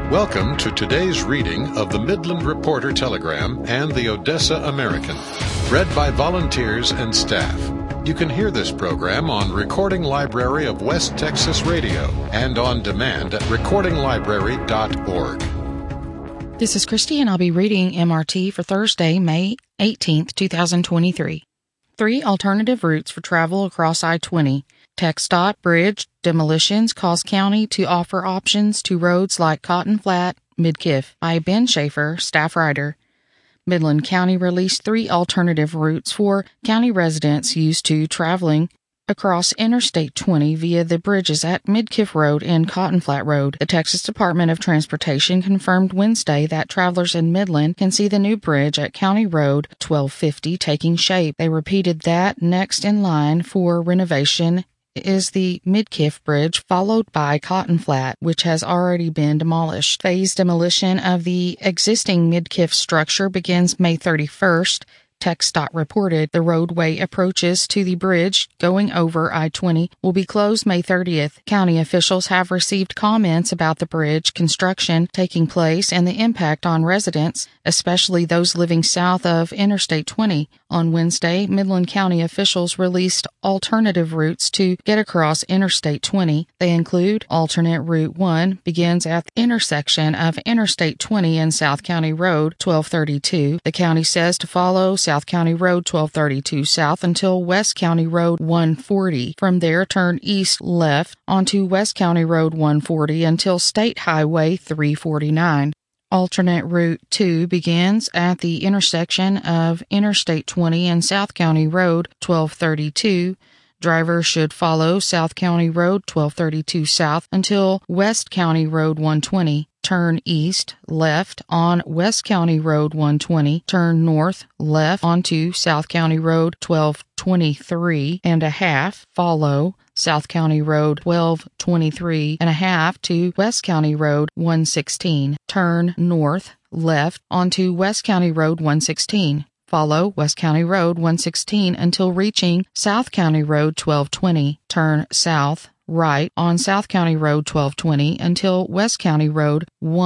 Welcome to today's reading of the Midland Reporter Telegram and the Odessa American, read by volunteers and staff. You can hear this program on Recording Library of West Texas Radio and on demand at recordinglibrary.org. This is Christy, and I'll be reading MRT for Thursday, May 18th, 2023. 3 alternative routes for travel across I-20. TxDOT bridge demolitions cause county to offer options to roads like Cotton Flat, Midkiff. By Ben Schaefer, staff writer. Midland County released 3 alternative routes for county residents used to traveling across Interstate 20 via the bridges at Midkiff Road and Cotton Flat Road. The Texas Department of Transportation confirmed Wednesday that travelers in Midland can see the new bridge at County Road 1250 taking shape. They repeated that next in line for renovation is the Midkiff Bridge, followed by Cotton Flat, which has already been demolished. Phased demolition of the existing Midkiff structure begins May 31st. TxDOT reported the roadway approaches to the bridge going over I-20 will be closed May 30th. County officials have received comments about the bridge construction taking place and the impact on residents, especially those living south of Interstate 20. On Wednesday, Midland County officials released alternative routes to get across Interstate 20. They include alternate Route 1 begins at the intersection of Interstate 20 and South County Road 1232. The county says to follow South County Road 1232 south until West County Road 140. From there, turn east left onto West County Road 140 until State Highway 349. Alternate Route 2 begins at the intersection of Interstate 20 and South County Road 1232. Drivers should follow South County Road 1232 south until West County Road 120. Turn east, left on West County Road 120. Turn north, left onto South County Road 1223 and a half. Follow South County Road 1223 and a half to West County Road 116. Turn north, left onto West County Road 116. Follow West County Road 116 until reaching South County Road 1220. Turn south, right on South County Road 1220 until West County Road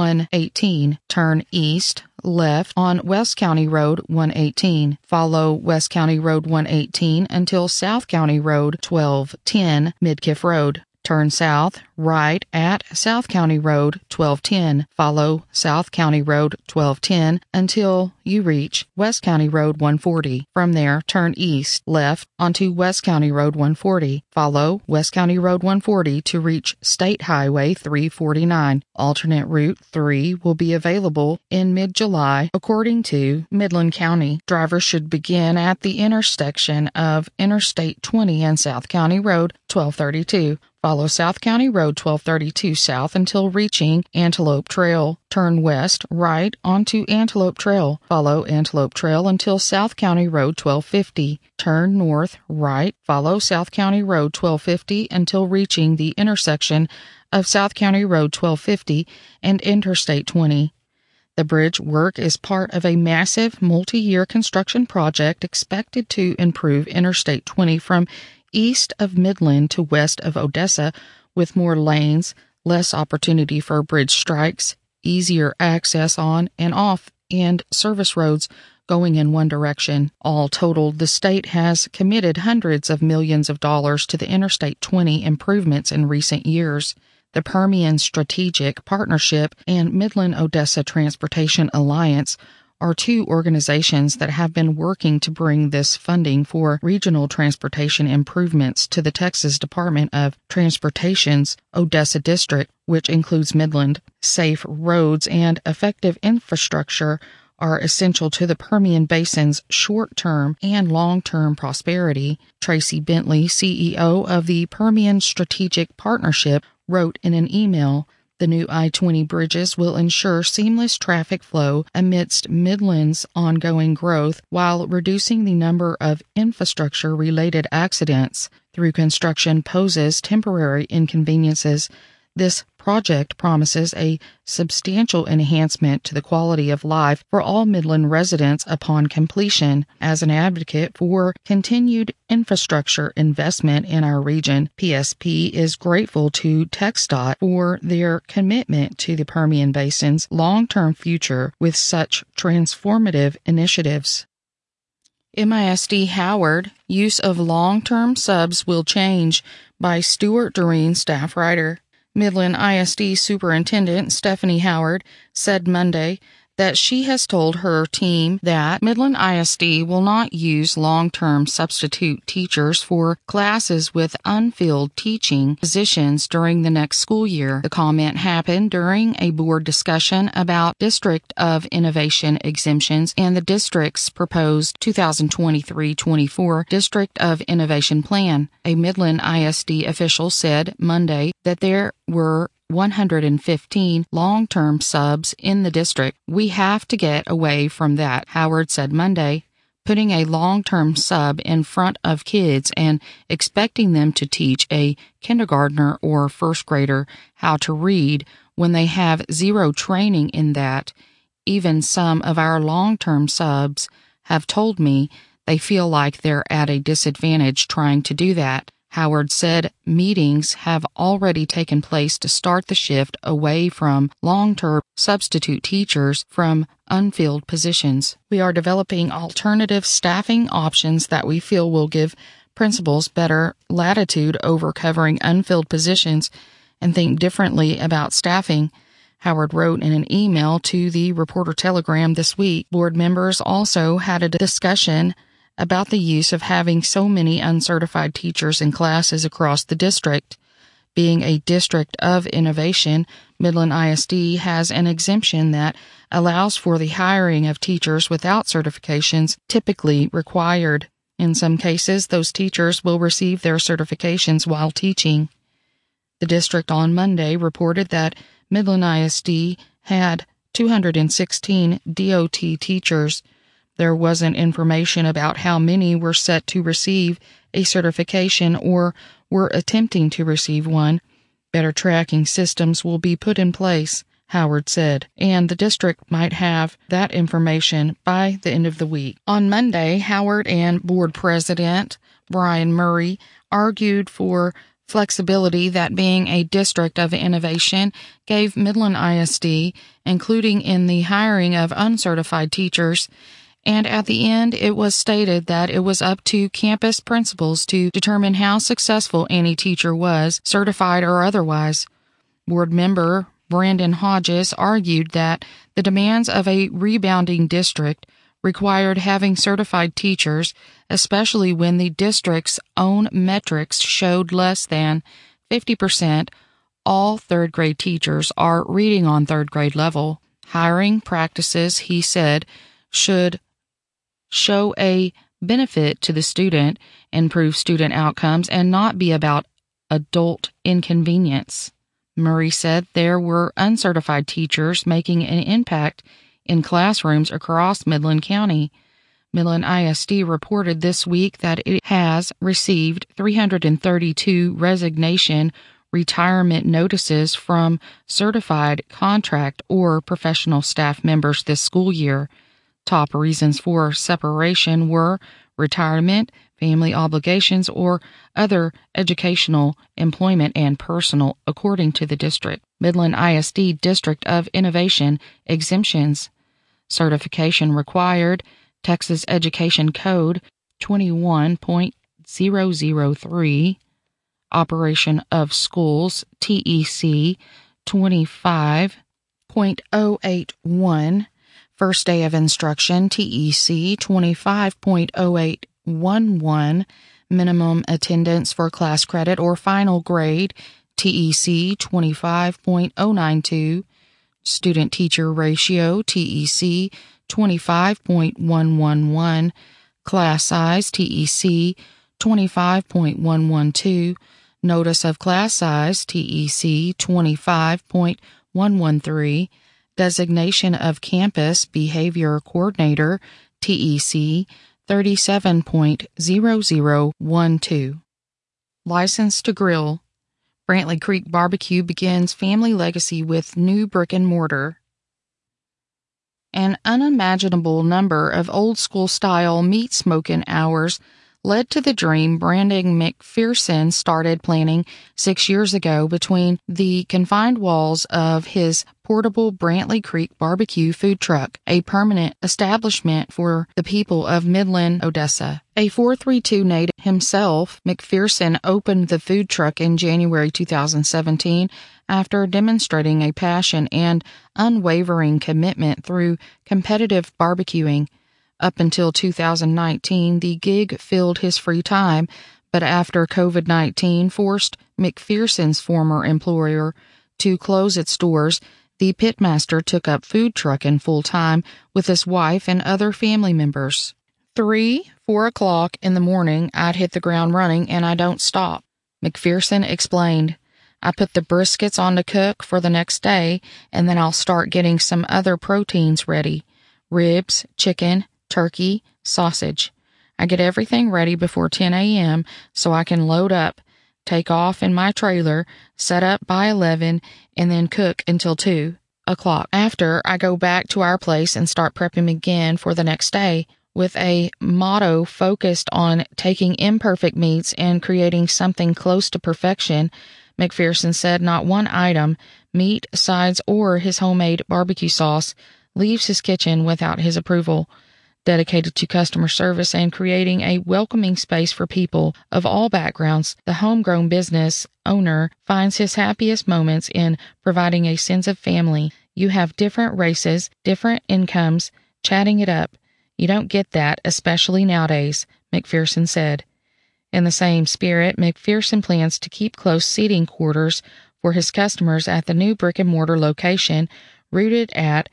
118. Turn east, left on West County Road 118. Follow West County Road 118 until South County Road 1210, Midkiff Road. Turn south, right at South County Road 1210. Follow South County Road 1210 until you reach West County Road 140. From there, turn east, left onto West County Road 140. Follow West County Road 140 to reach State Highway 349. Alternate Route 3 will be available in mid-July, according to Midland County. Drivers should begin at the intersection of Interstate 20 and South County Road 1232. Follow South County Road 1232 south until reaching Antelope Trail. Turn west, right onto Antelope Trail. Follow Antelope Trail until South County Road 1250. Turn north, right. Follow South County Road 1250 until reaching the intersection of South County Road 1250 and Interstate 20. The bridge work is part of a massive multi-year construction project expected to improve Interstate 20 from east of Midland to west of Odessa, with more lanes, less opportunity for bridge strikes, easier access on and off, and service roads going in one direction. All totaled, the state has committed hundreds of millions of dollars to the Interstate 20 improvements in recent years. The Permian Strategic Partnership and Midland-Odessa Transportation Alliance are 2 organizations that have been working to bring this funding for regional transportation improvements to the Texas Department of Transportation's Odessa District, which includes Midland. Safe roads and effective infrastructure are essential to the Permian Basin's short-term and long-term prosperity. Tracy Bentley, CEO of the Permian Strategic Partnership, wrote in an email, "The new I-20 bridges will ensure seamless traffic flow amidst Midland's ongoing growth while reducing the number of infrastructure-related accidents. Through construction poses temporary inconveniences This project promises a substantial enhancement to the quality of life for all Midland residents upon completion. As an advocate for continued infrastructure investment in our region, PSP is grateful to TxDOT for their commitment to the Permian Basin's long-term future with such transformative initiatives. MISD Howard, use of long-term subs will change by Stuart Doreen, staff writer. Midland ISD Superintendent Stephanie Howard said Monday that she has told her team that Midland ISD will not use long-term substitute teachers for classes with unfilled teaching positions during the next school year. The comment happened during a board discussion about District of Innovation exemptions and the district's proposed 2023-24 District of Innovation Plan. A Midland ISD official said Monday that there were 115 long-term subs in the district. We have to get away from that, Howard said Monday. Putting a long-term sub in front of kids and expecting them to teach a kindergartner or first grader how to read when they have zero training in that. Even some of our long-term subs have told me they feel like they're at a disadvantage trying to do that. Howard said meetings have already taken place to start the shift away from long-term substitute teachers from unfilled positions. We are developing alternative staffing options that we feel will give principals better latitude over covering unfilled positions and think differently about staffing, Howard wrote in an email to the Reporter-Telegram this week. Board members also had a discussion about the use of having so many uncertified teachers in classes across the district. Being a district of innovation, Midland ISD has an exemption that allows for the hiring of teachers without certifications typically required. In some cases, those teachers will receive their certifications while teaching. The district on Monday reported that Midland ISD had 216 DOT teachers. There wasn't information about how many were set to receive a certification or were attempting to receive one. Better tracking systems will be put in place, Howard said, and the district might have that information by the end of the week. On Monday, Howard and board president Brian Murray argued for flexibility that being a district of innovation gave Midland ISD, including in the hiring of uncertified teachers. And at the end, it was stated that it was up to campus principals to determine how successful any teacher was, certified or otherwise. Board member Brandon Hodges argued that the demands of a rebounding district required having certified teachers, especially when the district's own metrics showed less than 50% all third-grade teachers are reading on third-grade level. Hiring practices, he said, should show a benefit to the student, improve student outcomes, and not be about adult inconvenience. Murray said there were uncertified teachers making an impact in classrooms across Midland County. Midland ISD reported this week that it has received 332 resignation retirement notices from certified contract or professional staff members this school year. Top reasons for separation were retirement, family obligations, or other educational, employment, and personal, according to the district. Midland ISD District of Innovation exemptions. Certification required. Texas Education Code 21.003. Operation of Schools, TEC 25.081. First Day of Instruction, TEC 25.0811, Minimum Attendance for Class Credit or Final Grade, TEC 25.092, Student-Teacher Ratio, TEC 25.111, Class Size, TEC 25.112, Notice of Class Size, TEC 25.113, Designation of Campus Behavior Coordinator, TEC 37.0012. License to Grill. Brantley Creek Barbecue begins family legacy with new brick and mortar. An unimaginable number of old-school-style meat-smoking hours led to the dream Brandon McPherson started planning 6 years ago between the confined walls of his portable Brantley Creek Barbecue food truck, a permanent establishment for the people of Midland, Odessa. A 432 native himself, McPherson opened the food truck in January 2017 after demonstrating a passion and unwavering commitment through competitive barbecuing. Up until 2019, the gig filled his free time, but after COVID-19 forced McPherson's former employer to close its doors, the pitmaster took up food trucking full-time with his wife and other family members. 3-4 o'clock in the morning, I'd hit the ground running, and I don't stop, McPherson explained. I put the briskets on to cook for the next day, and then I'll start getting some other proteins ready. Ribs, chicken, turkey, sausage. I get everything ready before 10 a.m. so I can load up, take off in my trailer, set up by 11, and then cook until 2 o'clock. After, I go back to our place and start prepping again for the next day with a motto focused on taking imperfect meats and creating something close to perfection. McPherson said not one item, meat, sides, or his homemade barbecue sauce leaves his kitchen without his approval. Dedicated to customer service and creating a welcoming space for people of all backgrounds, the homegrown business owner finds his happiest moments in providing a sense of family. You have different races, different incomes, chatting it up. You don't get that, especially nowadays, McPherson said. In the same spirit, McPherson plans to keep close seating quarters for his customers at the new brick-and-mortar location rooted at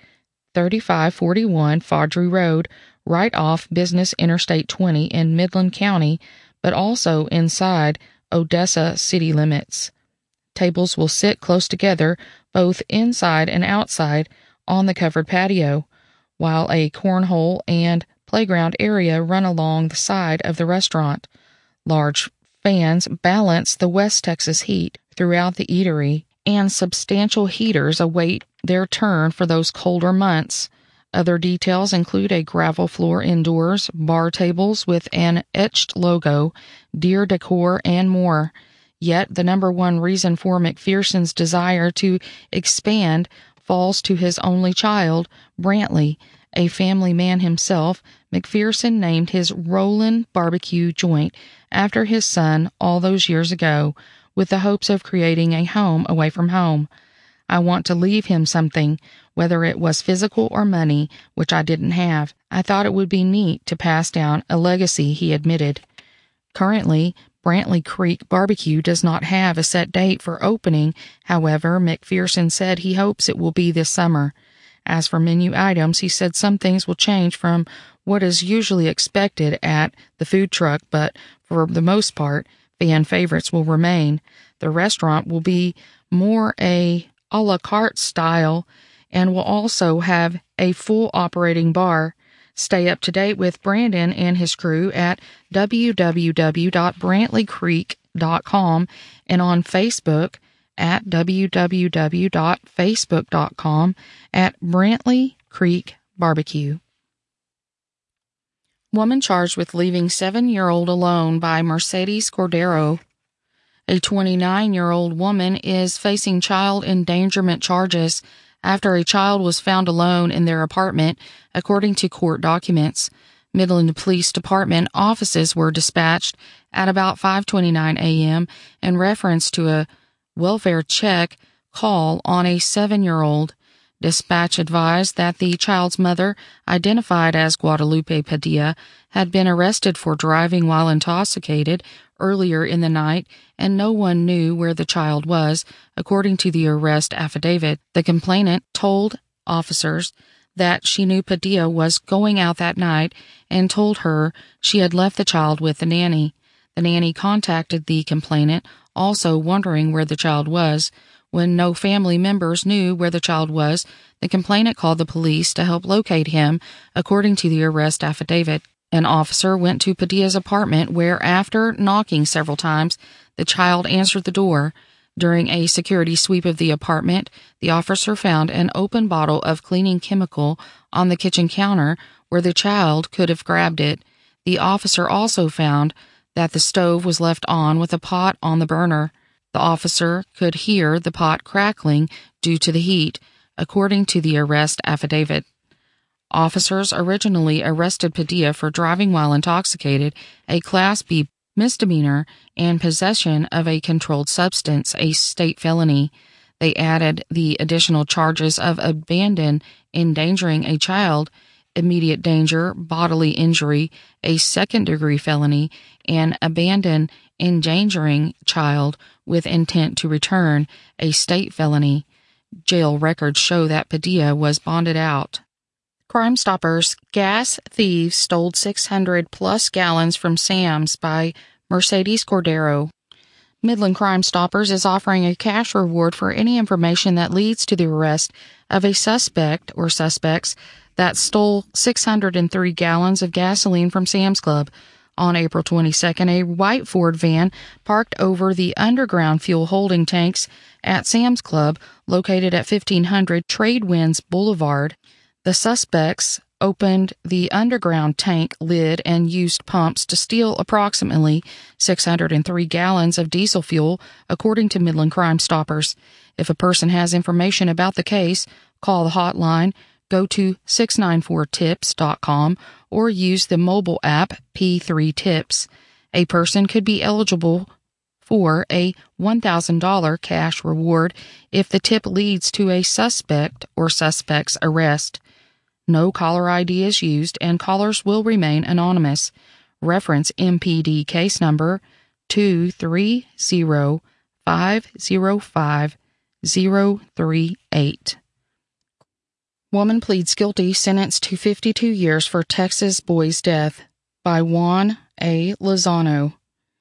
3541 Faudree Road, right off Business Interstate 20 in Midland County, but also inside Odessa city limits. Tables will sit close together, both inside and outside, on the covered patio, while a cornhole and playground area run along the side of the restaurant. Large fans balance the West Texas heat throughout the eatery, and substantial heaters await their turn for those colder months. Other details include a gravel floor indoors, bar tables with an etched logo, deer decor, and more. Yet the number one reason for McPherson's desire to expand falls to his only child, Brantley. A family man himself, McPherson named his Rollin' barbecue joint after his son all those years ago, with the hopes of creating a home away from home. I want to leave him something, whether it was physical or money, which I didn't have. I thought it would be neat to pass down a legacy, he admitted. Currently, Brantley Creek Barbecue does not have a set date for opening. However, McPherson said he hopes it will be this summer. As for menu items, he said some things will change from what is usually expected at the food truck, but for the most part, fan favorites will remain. The restaurant will be more a la carte style and will also have a full operating bar. Stay up to date with Brandon and his crew at www.brantleycreek.com and on Facebook at www.facebook.com at Brantley Creek Barbecue. Woman charged with leaving 7-year-old alone by Mercedes Cordero. A 29-year-old woman is facing child endangerment charges after a child was found alone in their apartment, according to court documents. Midland Police Department officers were dispatched at about 5:29 a.m. in reference to a welfare check call on a 7-year-old. Dispatch advised that the child's mother, identified as Guadalupe Padilla, had been arrested for driving while intoxicated earlier in the night, and no one knew where the child was, according to the arrest affidavit. The complainant told officers that she knew Padilla was going out that night and told her she had left the child with the nanny. The nanny contacted the complainant, also wondering where the child was. When no family members knew where the child was, the complainant called the police to help locate him, according to the arrest affidavit. An officer went to Padilla's apartment where, after knocking several times, the child answered the door. During a security sweep of the apartment, the officer found an open bottle of cleaning chemical on the kitchen counter where the child could have grabbed it. The officer also found that the stove was left on with a pot on the burner. The officer could hear the pot crackling due to the heat, according to the arrest affidavit. Officers originally arrested Padilla for driving while intoxicated, a Class B misdemeanor, and possession of a controlled substance, a state felony. They added the additional charges of abandon, endangering a child, immediate danger, bodily injury, a second-degree felony, and abandon, endangering child with intent to return, a state felony. Jail records show that Padilla was bonded out. Crime Stoppers: gas thieves stole 600-plus gallons from Sam's by Mercedes Cordero. Midland Crime Stoppers is offering a cash reward for any information that leads to the arrest of a suspect or suspects that stole 603 gallons of gasoline from Sam's Club. On April 22nd, a white Ford van parked over the underground fuel holding tanks at Sam's Club, located at 1500 Tradewinds Boulevard. The suspects opened the underground tank lid and used pumps to steal approximately 603 gallons of diesel fuel, according to Midland Crime Stoppers. If a person has information about the case, call the hotline, go to 694tips.com, or use the mobile app P3 Tips. A person could be eligible for a $1,000 cash reward if the tip leads to a suspect or suspect's arrest. No caller ID is used, and callers will remain anonymous. Reference MPD case number 230505038. Woman pleads guilty, sentenced to 52 years for Texas boy's death, by Juan A. Lozano.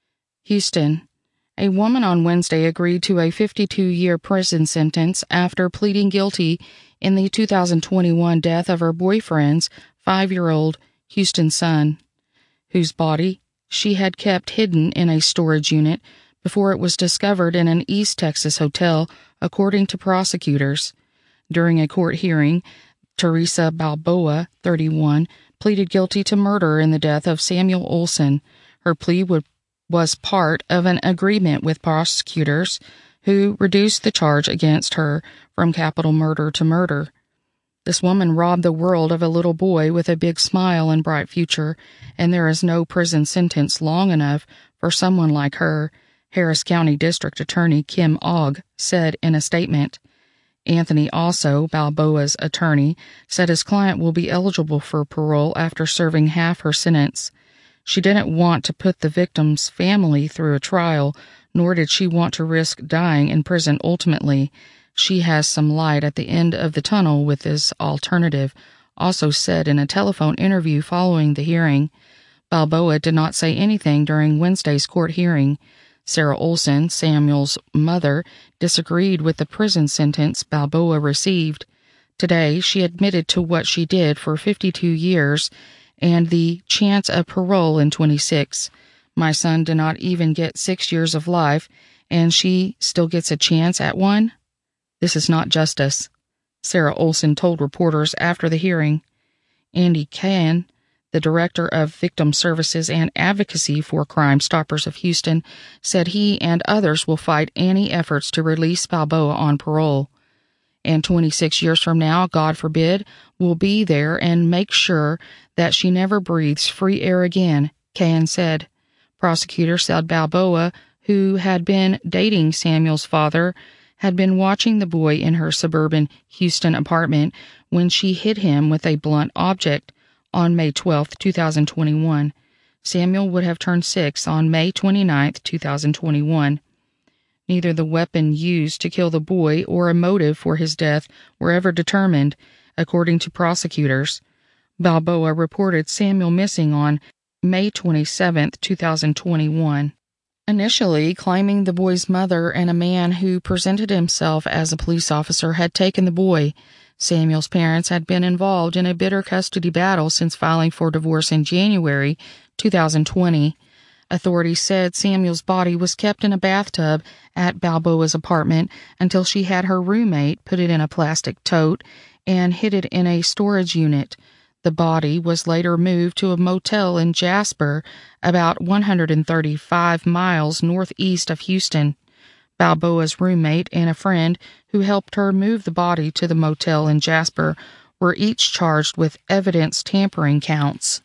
Houston. A woman on Wednesday agreed to a 52-year prison sentence after pleading guilty in the 2021 death of her boyfriend's 5-year-old Houston son, whose body she had kept hidden in a storage unit before it was discovered in an East Texas hotel, according to prosecutors. During a court hearing, Teresa Balboa, 31, pleaded guilty to murder in the death of Samuel Olson. Her plea was part of an agreement with prosecutors who reduced the charge against her from capital murder to murder. This woman robbed the world of a little boy with a big smile and bright future, and there is no prison sentence long enough for someone like her, Harris County District Attorney Kim Ogg said in a statement. Anthony also, Balboa's attorney, said his client will be eligible for parole after serving half her sentence. She didn't want to put the victim's family through a trial, nor did she want to risk dying in prison ultimately. She has some light at the end of the tunnel with this alternative, also said in a telephone interview following the hearing. Balboa did not say anything during Wednesday's court hearing. Sarah Olson, Samuel's mother, disagreed with the prison sentence Balboa received. Today, she admitted to what she did for 52 years and the chance of parole in 26. My son did not even get 6 years of life, and she still gets a chance at one? This is not justice, Sarah Olson told reporters after the hearing. Andy Kahn, the director of Victim Services and Advocacy for Crime Stoppers of Houston, said he and others will fight any efforts to release Balboa on parole. And 26 years from now, God forbid, we'll be there and make sure that she never breathes free air again, Kahn said. Prosecutors said Balboa, who had been dating Samuel's father, had been watching the boy in her suburban Houston apartment when she hit him with a blunt object on May 12, 2021. Samuel would have turned 6 on May 29, 2021. Neither the weapon used to kill the boy or a motive for his death were ever determined, according to prosecutors. Balboa reported Samuel missing on May 27, 2021. Initially claiming the boy's mother and a man who presented himself as a police officer had taken the boy. Samuel's parents had been involved in a bitter custody battle since filing for divorce in January 2020. Authorities said Samuel's body was kept in a bathtub at Balboa's apartment until she had her roommate put it in a plastic tote and hid it in a storage unit. The body was later moved to a motel in Jasper, about 135 miles northeast of Houston. Balboa's roommate and a friend who helped her move the body to the motel in Jasper were each charged with evidence tampering counts.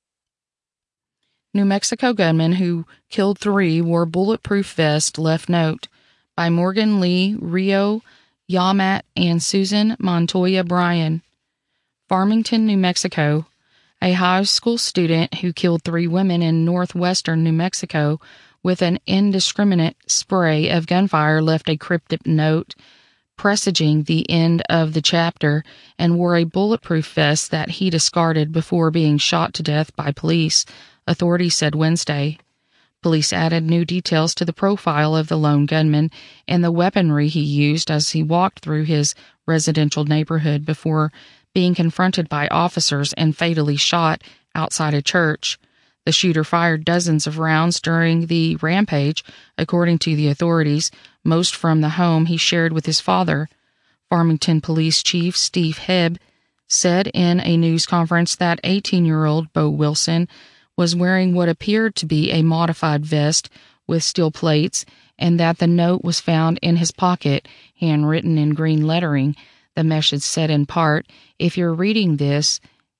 New Mexico gunman who killed 3 wore bulletproof vest left note by Morgan Lee Rio Yamat and Susan Montoya Bryan. Farmington, New Mexico. A high school student who killed 3 women in northwestern New Mexico with an indiscriminate spray of gunfire left a cryptic note presaging the end of the chapter and wore a bulletproof vest that he discarded before being shot to death by police, authorities said Wednesday. Police added new details to the profile of the lone gunman and the weaponry he used as he walked through his residential neighborhood before being confronted by officers and fatally shot outside a church. The shooter fired dozens of rounds during the rampage, according to the authorities, most from the home he shared with his father. Farmington Police Chief Steve Hebb said in a news conference that 18-year-old Bo Wilson was wearing what appeared to be a modified vest with steel plates and that the note was found in his pocket, handwritten in green lettering. The message said in part, "If you're reading this,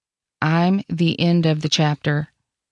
I'm the end of the chapter."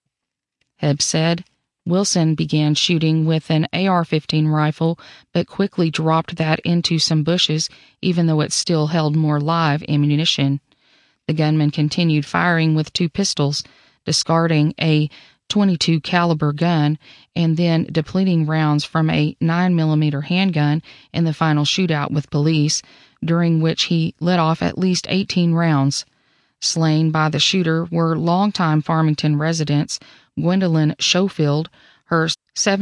Hebb said Wilson began shooting with an AR-15 rifle, but quickly dropped that into some bushes, even though it still held more live ammunition. The gunman continued firing with 2 pistols, discarding a .22 caliber gun and then depleting rounds from a 9mm handgun in the final shootout with police, during which he let off at least 18 rounds. Slain by the shooter were longtime Farmington residents Gwendolyn Schofield, her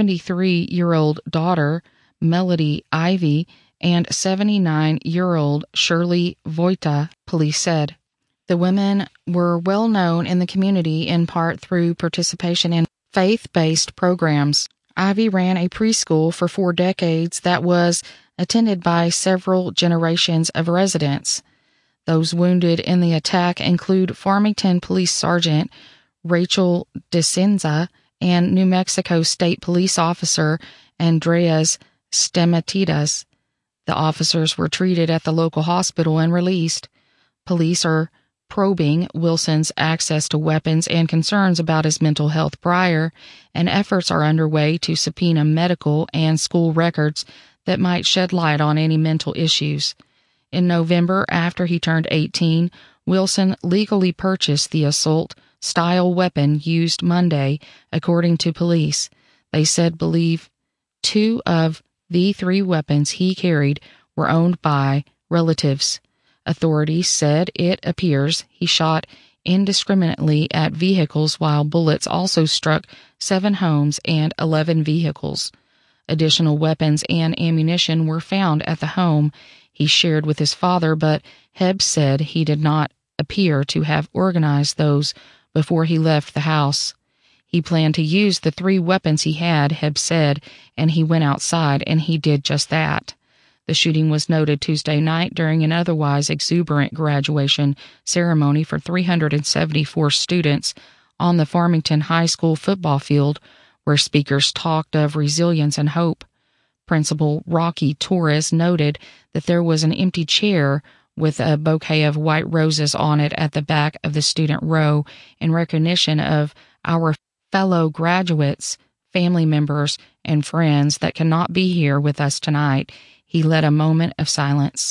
73-year-old daughter Melody Ivy, and 79-year-old Shirley Voita, police said. The women were well known in the community in part through participation in faith-based programs. Ivy ran a preschool for 4 decades that was attended by several generations of residents. Those wounded in the attack include Farmington Police Sergeant Rachel DeCenza and New Mexico State Police Officer Andreas Stematidas. The officers were treated at the local hospital and released. Police are probing Wilson's access to weapons and concerns about his mental health prior, and efforts are underway to subpoena medical and school records that might shed light on any mental issues. In November, after he turned 18, Wilson legally purchased the assault-style weapon used Monday, according to police. They said believe 2 of the 3 weapons he carried were owned by relatives. Authorities said it appears he shot indiscriminately at vehicles while bullets also struck 7 homes and 11 vehicles. Additional weapons and ammunition were found at the home he shared with his father, but Hebb said he did not appear to have organized those before he left the house. He planned to use the 3 weapons he had, Hebb said, and he went outside and he did just that. The shooting was noted Tuesday night during an otherwise exuberant graduation ceremony for 374 students on the Farmington High School football field, where speakers talked of resilience and hope. Principal Rocky Torres noted that there was an empty chair with a bouquet of white roses on it at the back of the student row in recognition of our fellow graduates, family members, and friends that cannot be here with us tonight. He led a moment of silence.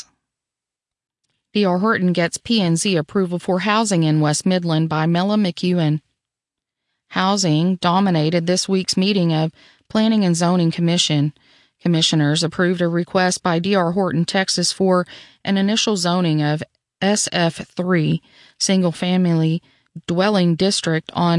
D.R. Horton gets P&Z approval for housing in West Midland by Mela McEwen. Housing dominated this week's meeting of Planning and Zoning Commission. Commissioners approved a request by D.R. Horton, Texas, for an initial zoning of SF3, single-family dwelling district on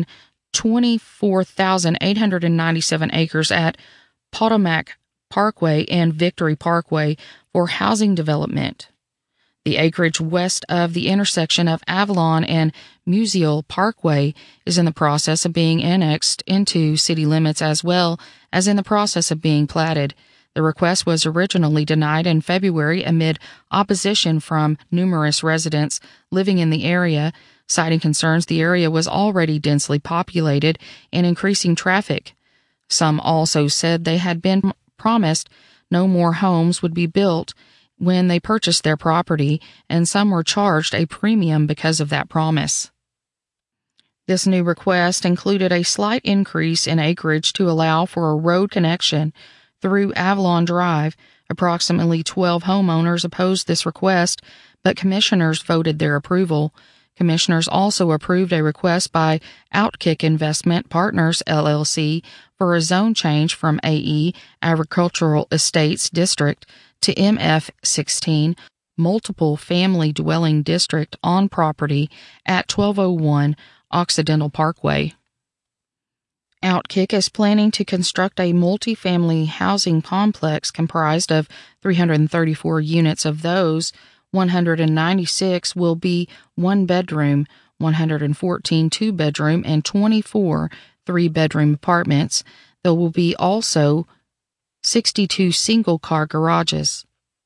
24,897 acres at Potomac Parkway and Victory Parkway for housing development. The acreage west of the intersection of Avalon and Musial Parkway is in the process of being annexed into city limits as well as in the process of being platted. The request was originally denied in February amid opposition from numerous residents living in the area, citing concerns the area was already densely populated and increasing traffic. Some also said they had been promised no more homes would be built when they purchased their property, and some were charged a premium because of that promise. This new request included a slight increase in acreage to allow for a road connection through Avalon Drive. Approximately 12 homeowners opposed this request, but commissioners voted their approval. Commissioners also approved a request by Outkick Investment Partners, LLC, for a zone change from AE, Agricultural Estates District, to MF16, Multiple Family Dwelling District on property at 1201 Occidental Parkway. Outkick is planning to construct a multi-family housing complex comprised of 334 units. Of those, 196 will be one-bedroom, 114 two-bedroom, and 24 three-bedroom apartments. There will be also 62 single-car garages.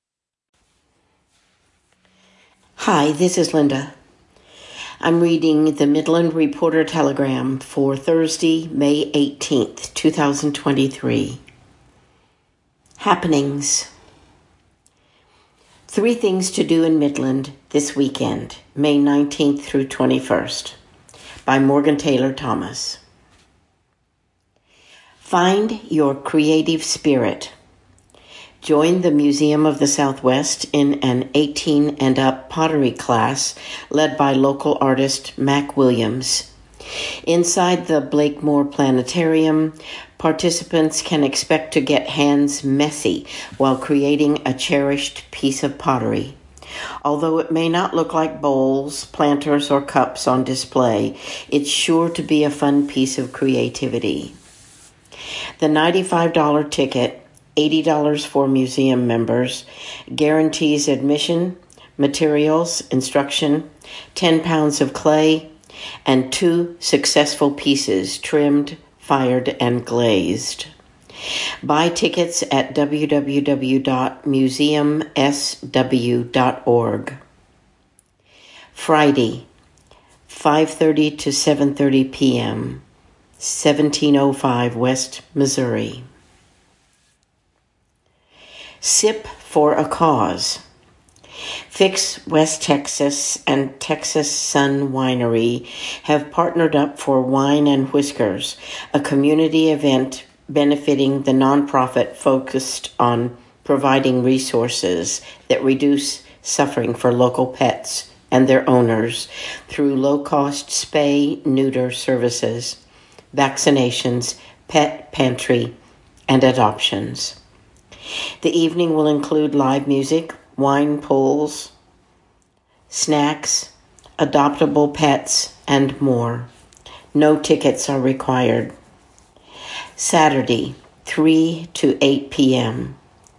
Hi, this is Linda. I'm reading the Midland Reporter Telegram for Thursday, May 18th, 2023. Happenings. 3 things to do in Midland this weekend, May 19th through 21st, by Morgan Taylor Thomas. Find your creative spirit. Join the Museum of the Southwest in an 18 and up pottery class led by local artist Mac Williams. Inside the Blakemore Planetarium, participants can expect to get hands messy while creating a cherished piece of pottery. Although it may not look like bowls, planters, or cups on display, it's sure to be a fun piece of creativity. The $95 ticket, $80 for museum members, guarantees admission, materials, instruction, 10 pounds of clay, and 2 successful pieces trimmed, fired, and glazed. Buy tickets at www.museumsw.org. Friday, 5:30 to 7:30 p.m., 1705 West Missouri. Sip for a Cause. Fix West Texas and Texas Sun Winery have partnered up for Wine and Whiskers, a community event benefiting the nonprofit focused on providing resources that reduce suffering for local pets and their owners through low-cost spay-neuter services, vaccinations, pet pantry, and adoptions. The evening will include live music, wine pools, snacks, adoptable pets, and more. No tickets are required. Saturday, 3 to 8 p.m.,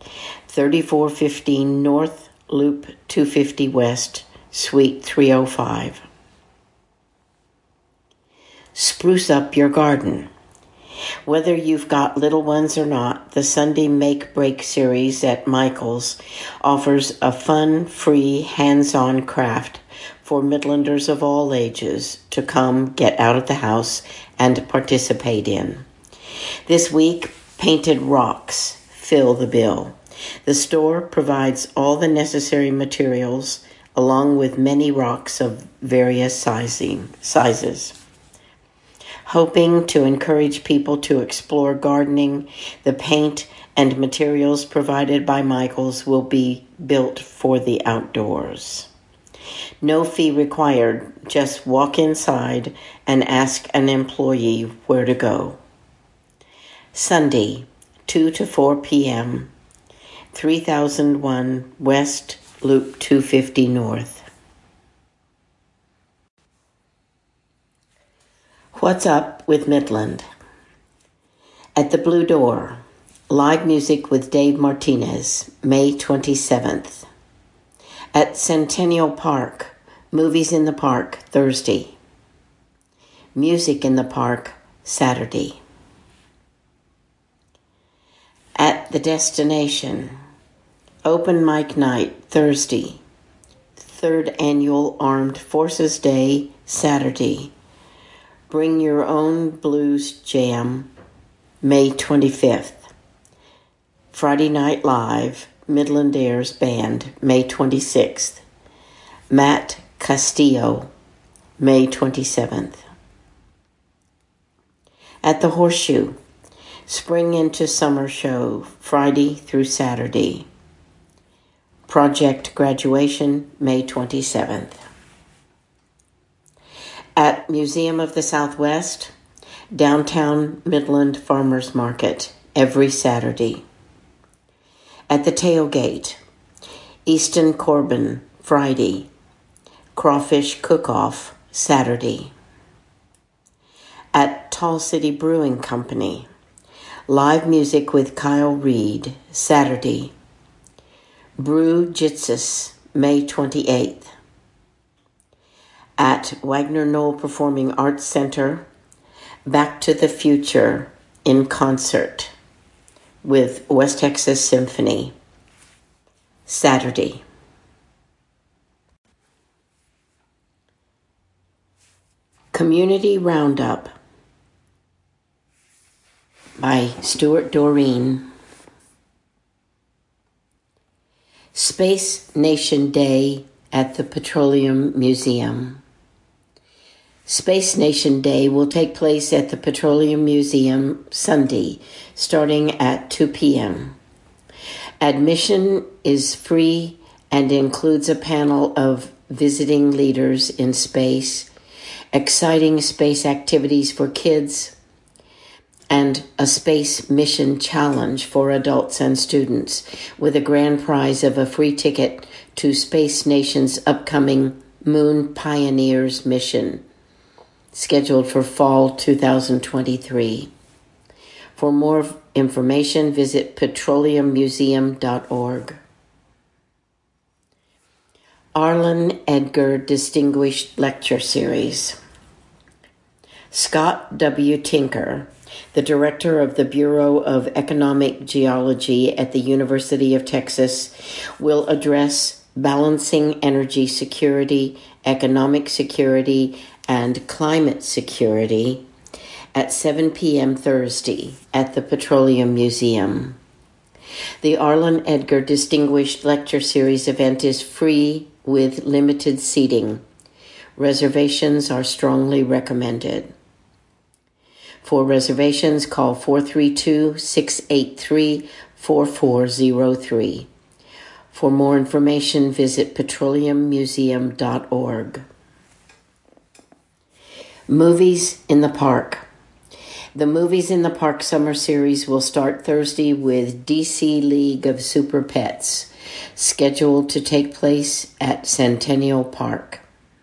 3415 North, Loop 250 West, Suite 305. Spruce up your garden. Whether you've got little ones or not, the Sunday Make Break series at Michael's offers a fun, free, hands-on craft for Midlanders of all ages to come get out of the house and participate in. This week, painted rocks fill the bill. The store provides all the necessary materials along with many rocks of various sizes. Hoping to encourage people to explore gardening, the paint and materials provided by Michael's will be built for the outdoors. No fee required, just walk inside and ask an employee where to go. Sunday, 2 to 4 p.m., 3001 West, Loop 250 North. What's up with Midland? At the Blue Door, live music with Dave Martinez, May 27th. At Centennial Park, Movies in the Park, Thursday. Music in the Park, Saturday. At the Destination, Open Mic Night, Thursday. Third Annual Armed Forces Day, Saturday. Bring Your Own Blues Jam, May 25th. Friday Night Live, Midland Airs Band, May 26th. Matt Castillo, May 27th. At the Horseshoe, Spring into Summer Show, Friday through Saturday. Project Graduation, May 27th. At Museum of the Southwest, Downtown Midland Farmers Market, every Saturday. At the Tailgate, Easton Corbin, Friday. Crawfish Cook-Off, Saturday. At Tall City Brewing Company, live music with Kyle Reed, Saturday. Brew Jitsis, May 28th. At Wagner Knoll Performing Arts Center, Back to the Future in concert with West Texas Symphony, Saturday. Community Roundup by Stuart Doreen. Space Nation Day at the Petroleum Museum. Space Nation Day will take place at the Petroleum Museum Sunday, starting at 2 p.m. Admission is free and includes a panel of visiting leaders in space, exciting space activities for kids, and a space mission challenge for adults and students, with a grand prize of a free ticket to Space Nation's upcoming Moon Pioneers mission, scheduled for fall 2023. For more information, visit petroleummuseum.org. Arlen Edgar Distinguished Lecture Series. Scott W. Tinker, the director of the Bureau of Economic Geology at the University of Texas, will address balancing energy security, economic security, and climate security at 7 p.m. Thursday at the Petroleum Museum. The Arlen Edgar Distinguished Lecture Series event is free with limited seating. Reservations are strongly recommended. For reservations, call 432-683-4403. For more information, visit petroleummuseum.org. Movies in the Park. The Movies in the Park Summer Series will start Thursday with DC League of Super Pets, scheduled to take place at Centennial Park.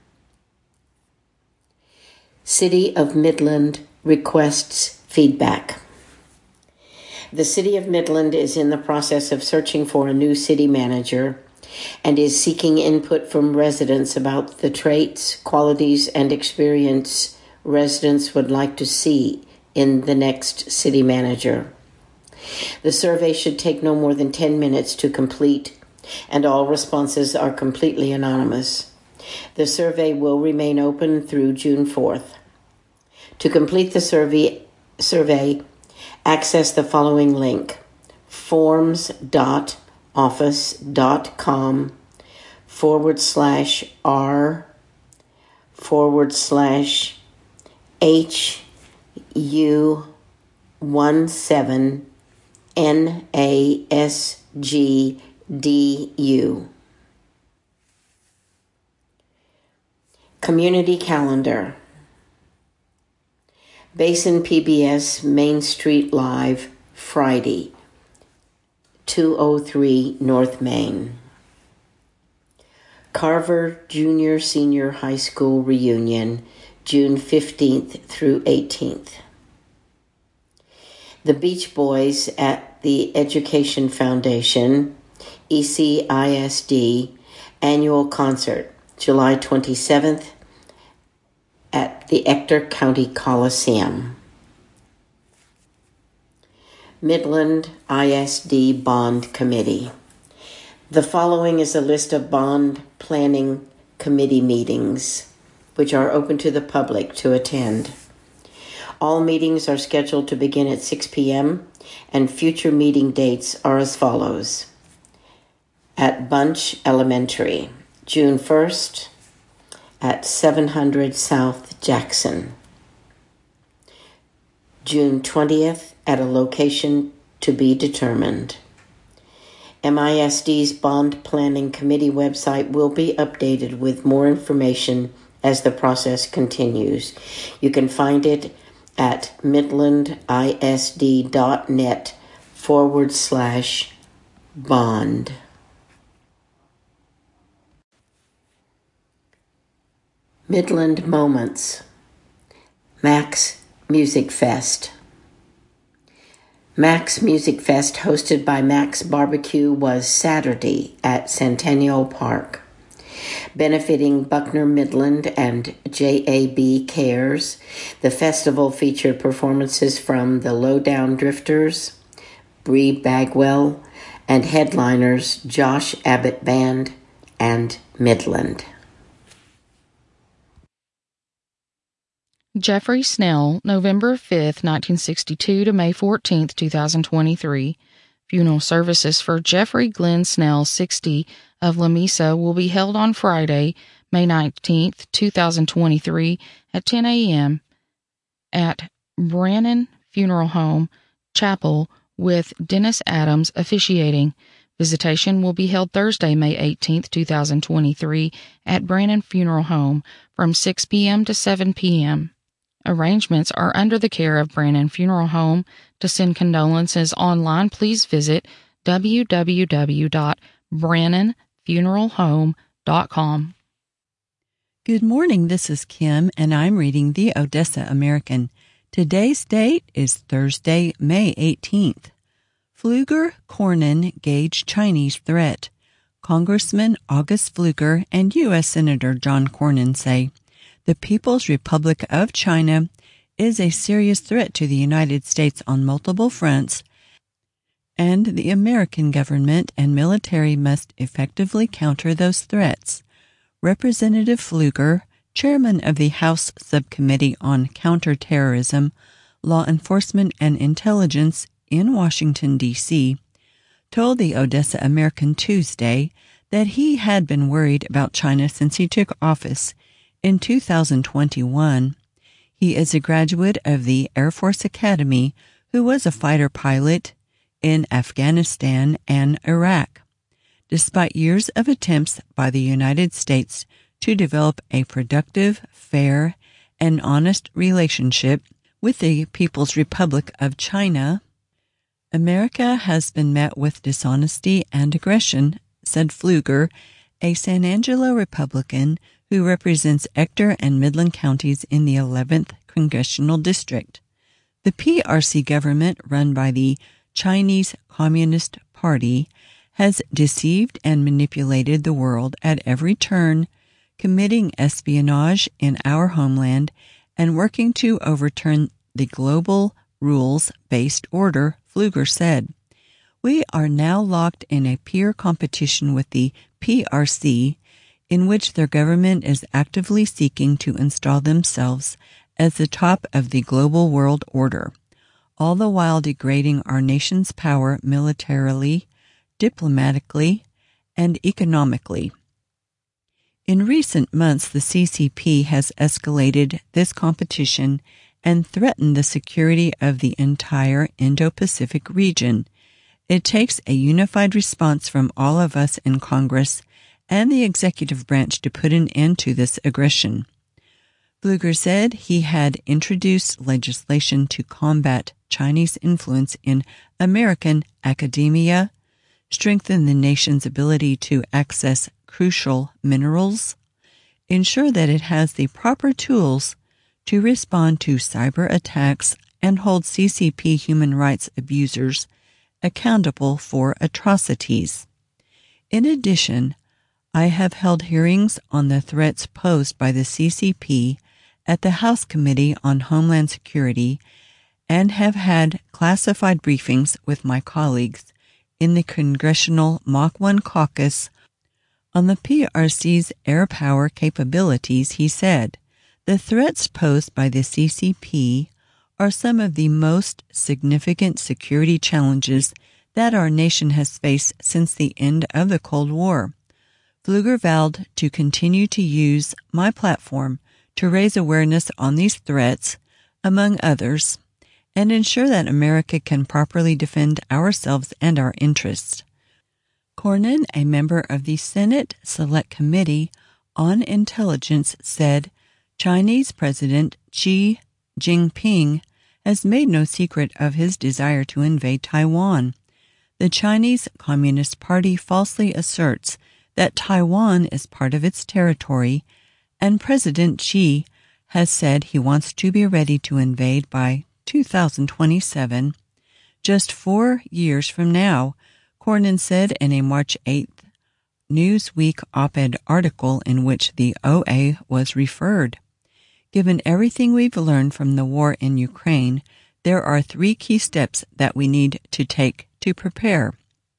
City of Midland requests feedback. The City of Midland is in the process of searching for a new city manager and is seeking input from residents about the traits, qualities, and experience residents would like to see in the next city manager. The survey should take no more than 10 minutes to complete, and all responses are completely anonymous. The survey will remain open through June 4th. To complete the survey, access the following link: forward/r/HU17NASGDU. Community Calendar. Basin PBS Main Street Live, Friday, 203 North Main. Carver Junior Senior High School Reunion, June 15th through 18th. The Beach Boys at the Education Foundation, ECISD, Annual Concert, July 27th at the Ector County Coliseum. Midland ISD Bond Committee. The following is a list of bond planning committee meetings, which are open to the public to attend. All meetings are scheduled to begin at 6 p.m., and future meeting dates are as follows. At Bunch Elementary, June 1st, at 700 South Jackson. June 20th, at a location to be determined. MISD's Bond Planning Committee website will be updated with more information as the process continues. You can find it at midlandisd.net/bond. Midland Moments. Max Music Fest. Max Music Fest, hosted by Max Barbecue, was Saturday at Centennial Park. Benefiting Buckner Midland and JAB Cares, the festival featured performances from the Lowdown Drifters, Bree Bagwell, and headliners Josh Abbott Band and Midland. Jeffrey Snell, November 5th, 1962 to May 14th, 2023. Funeral services for Jeffrey Glenn Snell, 60, of Lamesa will be held on Friday, May 19th, 2023 at 10 a.m. at Brannan Funeral Home Chapel with Dennis Adams officiating. Visitation will be held Thursday, May 18th, 2023 at Brannan Funeral Home from 6 p.m. to 7 p.m. Arrangements are under the care of Brannan Funeral Home. To send condolences online, please visit www.brannanfuneralhome.com. Good morning, this is Kim, and I'm reading the Odessa American. Today's date is Thursday, May 18th. Pfluger Cornyn gauge Chinese threat. Congressman August Pfluger and U.S. Senator John Cornyn say, the People's Republic of China is a serious threat to the United States on multiple fronts, and the American government and military must effectively counter those threats. Representative Pfluger, chairman of the House Subcommittee on Counterterrorism, Law Enforcement and Intelligence in Washington, D.C., told the Odessa American Tuesday that he had been worried about China since he took office in 2021. He is a graduate of the Air Force Academy who was a fighter pilot in Afghanistan and Iraq. Despite years of attempts by the United States to develop a productive, fair, and honest relationship with the People's Republic of China, America has been met with dishonesty and aggression, said Pfluger, a San Angelo Republican who represents Ector and Midland counties in the 11th Congressional District. The PRC government, run by the Chinese Communist Party, has deceived and manipulated the world at every turn, committing espionage in our homeland and working to overturn the global rules-based order, Pfluger said. We are now locked in a peer competition with the PRC, in which their government is actively seeking to install themselves as the top of the global world order, all the while degrading our nation's power militarily, diplomatically, and economically. In recent months, the CCP has escalated this competition and threatened the security of the entire Indo-Pacific region. It takes a unified response from all of us in Congress and the executive branch to put an end to this aggression. Pfluger said he had introduced legislation to combat Chinese influence in American academia, strengthen the nation's ability to access crucial minerals, ensure that it has the proper tools to respond to cyber attacks, and hold CCP human rights abusers accountable for atrocities. In addition, I have held hearings on the threats posed by the CCP at the House Committee on Homeland Security and have had classified briefings with my colleagues in the Congressional Mach 1 caucus on the PRC's air power capabilities. He said, "The threats posed by the CCP are some of the most significant security challenges that our nation has faced since the end of the Cold War." Pfluger vowed to continue to use my platform to raise awareness on these threats, among others, and ensure that America can properly defend ourselves and our interests. Cornyn, a member of the Senate Select Committee on Intelligence, said Chinese President Xi Jinping has made no secret of his desire to invade Taiwan. The Chinese Communist Party falsely asserts that Taiwan is part of its territory, and President Xi has said he wants to be ready to invade by 2027, just 4 years from now, Cornyn said in a March 8th Newsweek op-ed article in which the OA was referred. Given everything we've learned from the war in Ukraine, there are 3 key steps that we need to take to prepare.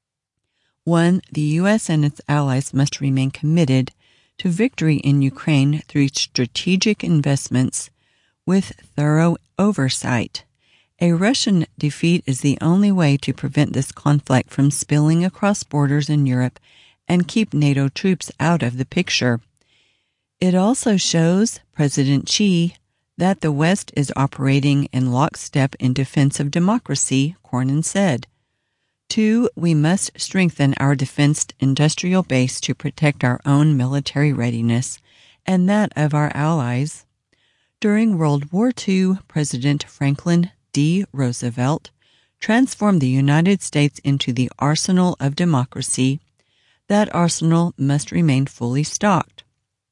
1. The U.S. and its allies must remain committed to victory in Ukraine through strategic investments with thorough oversight. A Russian defeat is the only way to prevent this conflict from spilling across borders in Europe and keep NATO troops out of the picture. It also shows President Xi that the West is operating in lockstep in defense of democracy, Cornyn said. 2. We must strengthen our defense industrial base to protect our own military readiness and that of our allies. During World War II, President Franklin D. Roosevelt transformed the United States into the arsenal of democracy. That arsenal must remain fully stocked.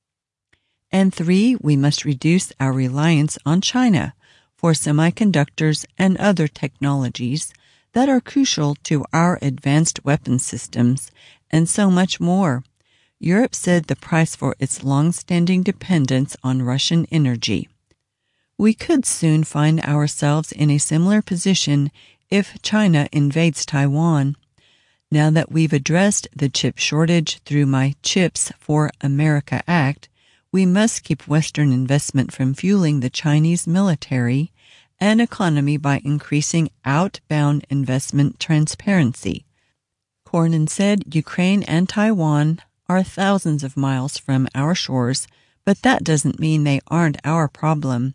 And 3. We must reduce our reliance on China for semiconductors and other technologies that are crucial to our advanced weapons systems, and so much more. Europe said the price for its long-standing dependence on Russian energy. We could soon find ourselves in a similar position if China invades Taiwan. Now that we've addressed the chip shortage through my Chips for America Act, we must keep Western investment from fueling the Chinese military and economy by increasing outbound investment transparency. Cornyn said Ukraine and Taiwan are thousands of miles from our shores, but that doesn't mean they aren't our problem.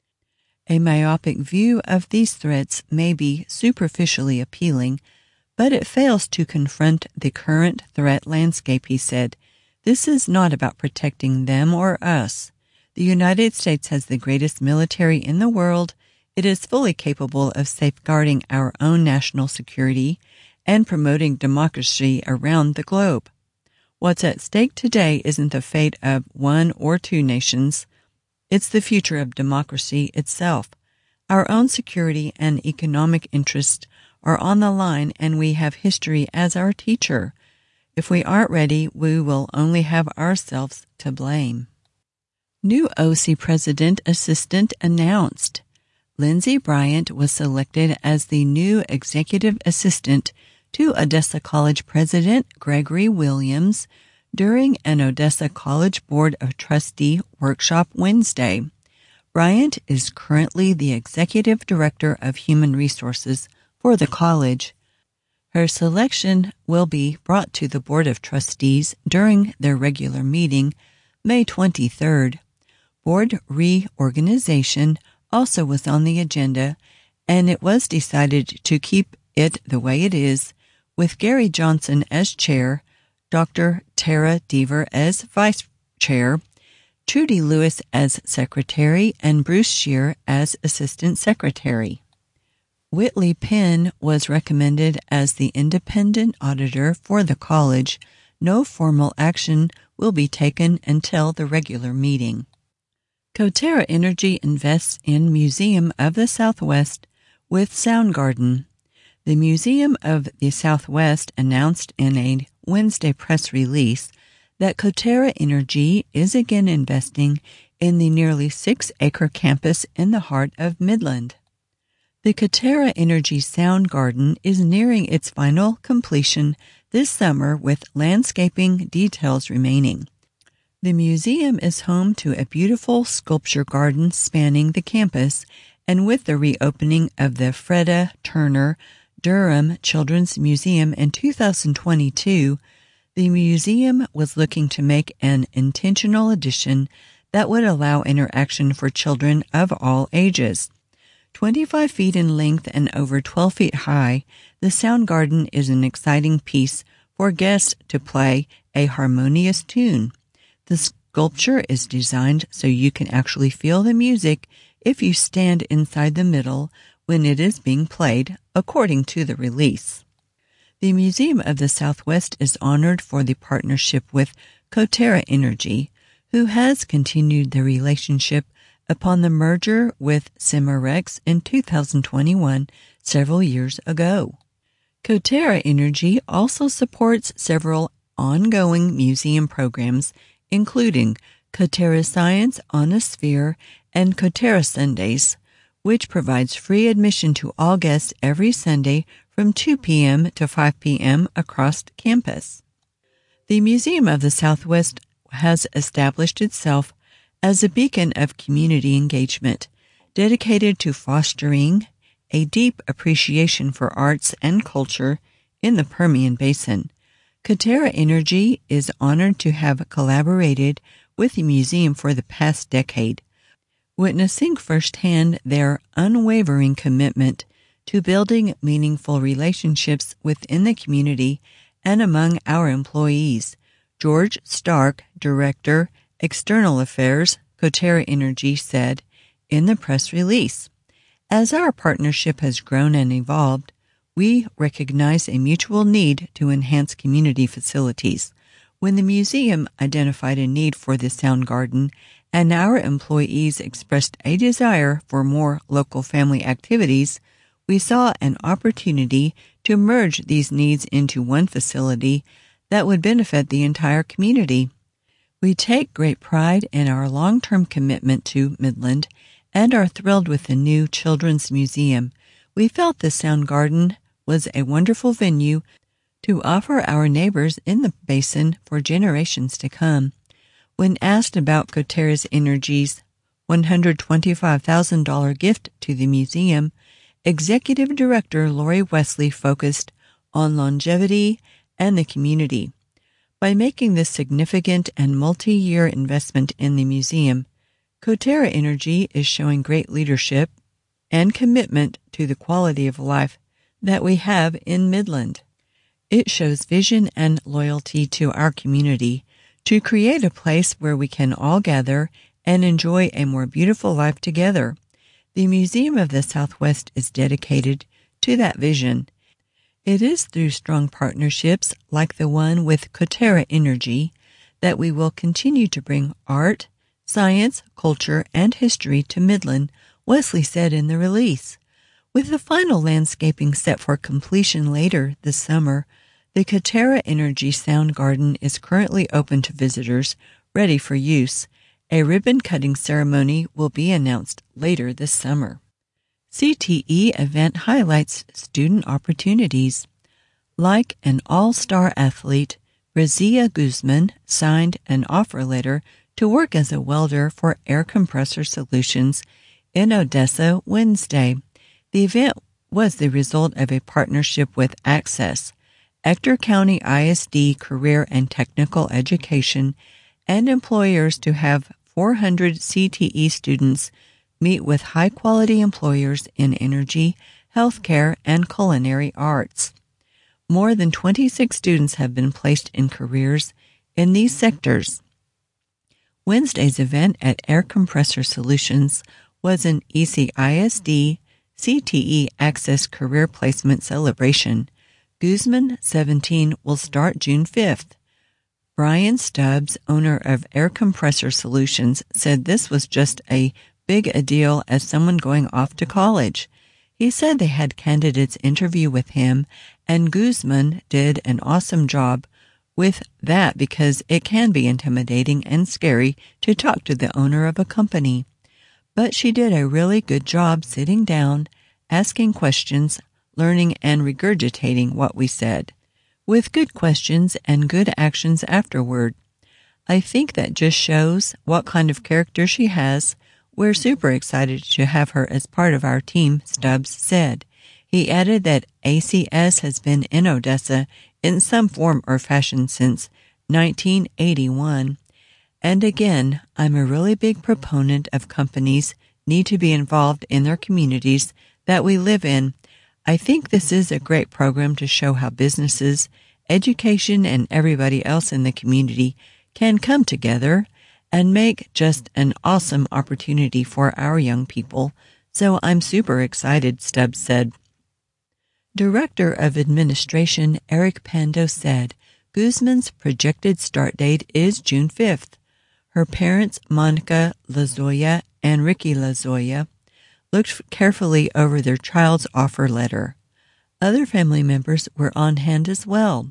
A myopic view of these threats may be superficially appealing, but it fails to confront the current threat landscape, he said. This is not about protecting them or us. The United States has the greatest military in the world. It is fully capable of safeguarding our own national security and promoting democracy around the globe. What's at stake today isn't the fate of 1 or 2 nations. It's the future of democracy itself. Our own security and economic interests are on the line, and we have history as our teacher. If we aren't ready, we will only have ourselves to blame. New OC President Assistant announced. Lindsey Bryant was selected as the new executive assistant to Odessa College President Gregory Williams during an Odessa College Board of Trustee workshop Wednesday. Bryant is currently the Executive Director of Human Resources for the college. Her selection will be brought to the Board of Trustees during their regular meeting, May 23rd. Board reorganization also was on the agenda, and it was decided to keep it the way it is, with Gary Johnson as chair, Dr. Tara Deaver as vice chair, Trudy Lewis as secretary, and Bruce Shear as assistant secretary. Whitley Penn was recommended as the independent auditor for the college. No formal action will be taken until the regular meeting. Coterra Energy invests in Museum of the Southwest with Soundgarden. The Museum of the Southwest announced in a Wednesday press release that Coterra Energy is again investing in the nearly 6-acre campus in the heart of Midland. The Coterra Energy Sound Garden is nearing its final completion this summer with landscaping details remaining. The museum is home to a beautiful sculpture garden spanning the campus, and with the reopening of the Freda Turner Durham Children's Museum in 2022, the museum was looking to make an intentional addition that would allow interaction for children of all ages. 25 feet in length and over 12 feet high, the Sound Garden is an exciting piece for guests to play a harmonious tune. The sculpture is designed so you can actually feel the music if you stand inside the middle when it is being played, according to the release. The Museum of the Southwest is honored for the partnership with Coterra Energy, who has continued the relationship upon the merger with Cimarex in 2021, several years ago. Coterra Energy also supports several ongoing museum programs, including Coterra Science on a Sphere and Coterra Sundays, which provides free admission to all guests every Sunday from 2 p.m. to 5 p.m. across campus. The Museum of the Southwest has established itself as a beacon of community engagement, dedicated to fostering a deep appreciation for arts and culture in the Permian Basin. Coterra Energy is honored to have collaborated with the museum for the past decade, witnessing firsthand their unwavering commitment to building meaningful relationships within the community and among our employees. George Stark, Director, External Affairs, Coterra Energy, said in the press release, "As our partnership has grown and evolved, we recognize a mutual need to enhance community facilities. When the museum identified a need for the Sound Garden and our employees expressed a desire for more local family activities, we saw an opportunity to merge these needs into one facility that would benefit the entire community. We take great pride in our long-term commitment to Midland and are thrilled with the new Children's Museum. We felt the Sound Garden was a wonderful venue to offer our neighbors in the basin for generations to come." When asked about Coterra Energy's $125,000 gift to the museum, Executive Director Lori Wesley focused on longevity and the community. By making this significant and multi-year investment in the museum, Coterra Energy is showing great leadership and commitment to the quality of life that we have in Midland. It shows vision and loyalty to our community to create a place where we can all gather and enjoy a more beautiful life together. The Museum of the Southwest is dedicated to that vision. It is through strong partnerships like the one with Coterra Energy that we will continue to bring art, science, culture, and history to Midland, Wesley said in the release. With the final landscaping set for completion later this summer, the Coterra Energy Sound Garden is currently open to visitors, ready for use. A ribbon-cutting ceremony will be announced later this summer. CTE event highlights student opportunities. Like an all-star athlete, Razia Guzman signed an offer letter to work as a welder for Air Compressor Solutions in Odessa Wednesday. The event was the result of a partnership with Access, Ector County ISD Career and Technical Education, and employers to have 400 CTE students meet with high-quality employers in energy, healthcare, and culinary arts. More than 26 students have been placed in careers in these sectors. Wednesday's event at Air Compressor Solutions was an ECISD CTE Access Career Placement Celebration. Guzman 17 will start June 5th. Brian Stubbs, owner of Air Compressor Solutions, said this was just as big a deal as someone going off to college. He said they had candidates interview with him, and Guzman did an awesome job with that because it can be intimidating and scary to talk to the owner of a company. But she did a really good job sitting down, asking questions, learning and regurgitating what we said, with good questions and good actions afterward. I think that just shows what kind of character she has. We're super excited to have her as part of our team, Stubbs said. He added that ACS has been in Odessa in some form or fashion since 1981. And again, I'm a really big proponent of companies need to be involved in their communities that we live in. I think this is a great program to show how businesses, education, and everybody else in the community can come together and make just an awesome opportunity for our young people. So I'm super excited, Stubbs said. Director of Administration Eric Pando said Guzman's projected start date is June 5th. Her parents, Monica Lozoya and Ricky Lozoya, looked carefully over their child's offer letter. Other family members were on hand as well.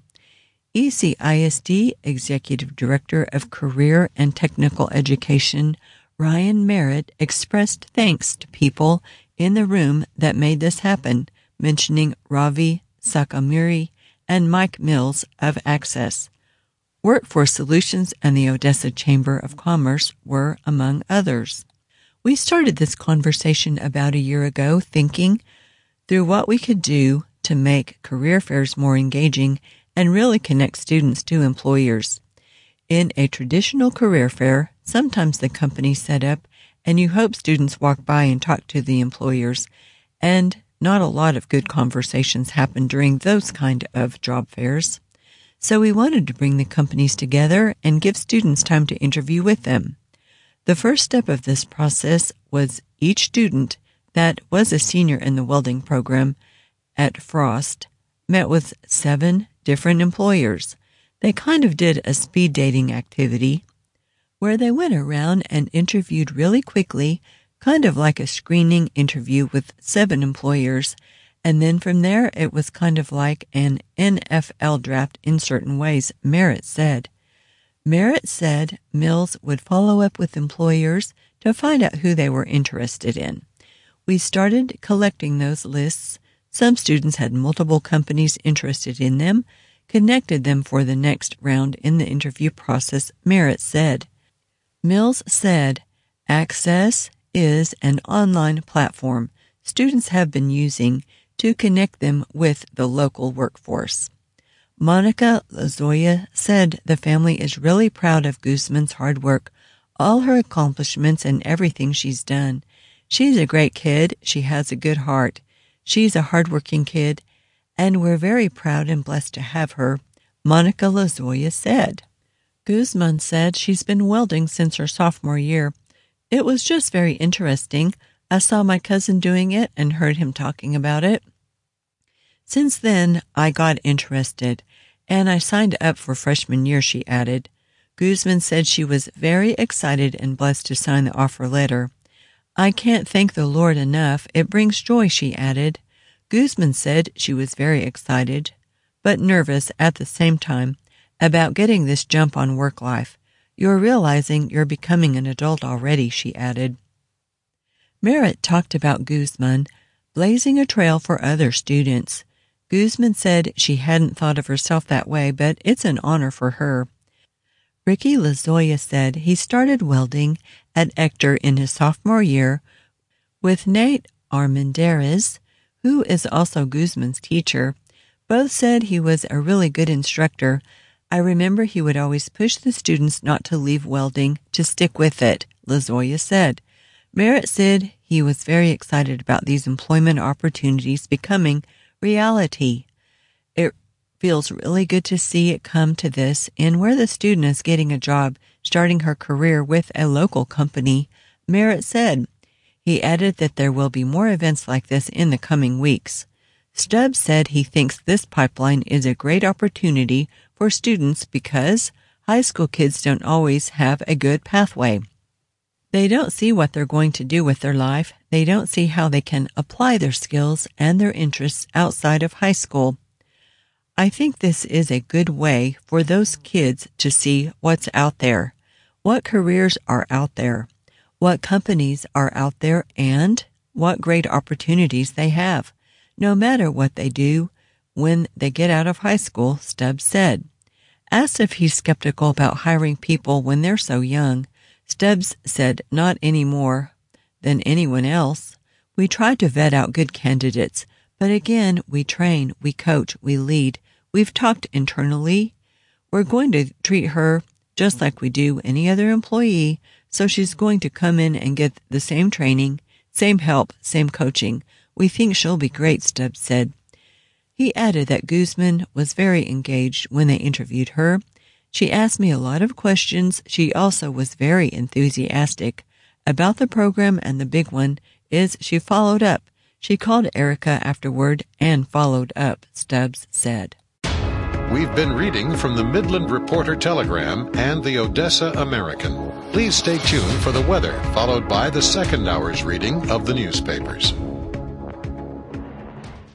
ECISD Executive Director of Career and Technical Education, Ryan Merritt, expressed thanks to people in the room that made this happen, mentioning Ravi Sakamuri and Mike Mills of Access. Workforce Solutions and the Odessa Chamber of Commerce were among others. We started this conversation about a year ago thinking through what we could do to make career fairs more engaging and really connect students to employers. In a traditional career fair, sometimes the company set up and you hope students walk by and talk to the employers, and not a lot of good conversations happen during those kind of job fairs. So we wanted to bring the companies together and give students time to interview with them. The first step of this process was each student that was a senior in the welding program at Frost met with 7 different employers. They kind of did a speed dating activity where they went around and interviewed really quickly, kind of like a screening interview with 7 employers. And then from there, it was kind of like an NFL draft in certain ways, Merritt said. Merritt said Mills would follow up with employers to find out who they were interested in. We started collecting those lists. Some students had multiple companies interested in them, connected them for the next round in the interview process, Merritt said. Mills said, Access is an online platform students have been using to connect them with the local workforce. Monica Lozoya said the family is really proud of Guzman's hard work, all her accomplishments and everything she's done. She's a great kid. She has a good heart. She's a hardworking kid, and we're very proud and blessed to have her, Monica Lozoya said. Guzman said she's been welding since her sophomore year. It was just very interesting. I saw my cousin doing it and heard him talking about it. Since then, I got interested, and I signed up for freshman year, she added. Guzman said she was very excited and blessed to sign the offer letter. I can't thank the Lord enough. It brings joy, she added. Guzman said she was very excited, but nervous at the same time about getting this jump on work life. You're realizing you're becoming an adult already, she added. Merritt talked about Guzman blazing a trail for other students. Guzman said she hadn't thought of herself that way, but it's an honor for her. Ricky Lozoya said he started welding at Ector in his sophomore year with Nate Armendariz, who is also Guzman's teacher. Both said he was a really good instructor. I remember he would always push the students not to leave welding, to stick with it, Lozoya said. Merritt said he was very excited about these employment opportunities becoming reality. It feels really good to see it come to this, and where the student is getting a job, starting her career with a local company, Merritt said. He added that there will be more events like this in the coming weeks. Stubbs said he thinks this pipeline is a great opportunity for students because high school kids don't always have a good pathway. They don't see what they're going to do with their life. They don't see how they can apply their skills and their interests outside of high school. I think this is a good way for those kids to see what's out there, what careers are out there, what companies are out there, and what great opportunities they have, no matter what they do when they get out of high school, Stubbs said. Asked if he's skeptical about hiring people when they're so young, Stubbs said not any more than anyone else. We try to vet out good candidates, but again, we train, we coach, we lead. We've talked internally. We're going to treat her just like we do any other employee, so she's going to come in and get the same training, same help, same coaching. We think she'll be great, Stubbs said. He added that Guzman was very engaged when they interviewed her. She asked me a lot of questions. She also was very enthusiastic about the program, and the big one is she followed up. She called Erica afterward and followed up, Stubbs said. We've been reading from the Midland Reporter Telegram and the Odessa American. Please stay tuned for the weather, followed by the second hour's reading of the newspapers.